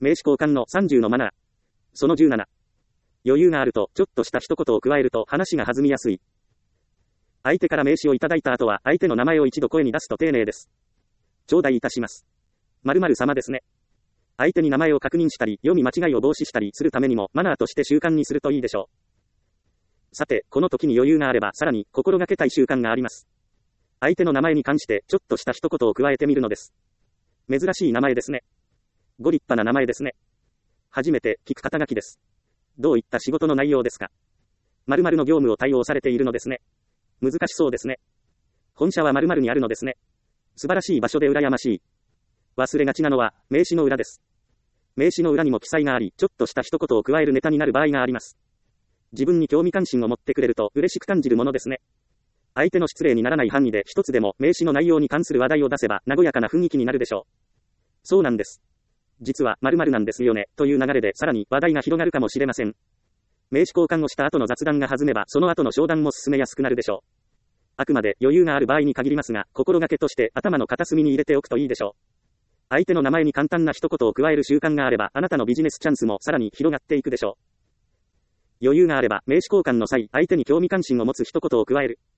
名詞交換の30のマナー。その17。余裕があると、ちょっとした一言を加えると話が弾みやすい。相手から名詞をいただいた後は、相手の名前を一度声に出すと丁寧です。頂戴いたします。〇〇様ですね。相手に名前を確認したり、読み間違いを防止したりするためにも、マナーとして習慣にするといいでしょう。さて、この時に余裕があれば、さらに心がけたい習慣があります。相手の名前に関して、ちょっとした一言を加えてみるのです。珍しい名前ですね。ご立派な名前ですね。初めて聞く肩書きです。どういった仕事の内容ですか。〇〇の業務を対応されているのですね。難しそうですね。本社は〇〇にあるのですね。素晴らしい場所で羨ましい。忘れがちなのは、名詞の裏です。名詞の裏にも記載があり、ちょっとした一言を加えるネタになる場合があります。自分に興味関心を持ってくれると嬉しく感じるものですね。相手の失礼にならない範囲で一つでも名詞の内容に関する話題を出せば和やかな雰囲気になるでしょう。そうなんです。実は〇〇なんですよね、という流れでさらに話題が広がるかもしれません。名詞交換をした後の雑談が弾めばその後の商談も進めやすくなるでしょう。あくまで余裕がある場合に限りますが、心がけとして頭の片隅に入れておくといいでしょう。相手の名前に簡単な一言を加える習慣があれば、あなたのビジネスチャンスもさらに広がっていくでしょう。余裕があれば、名詞交換の際、相手に興味関心を持つ一言を加える。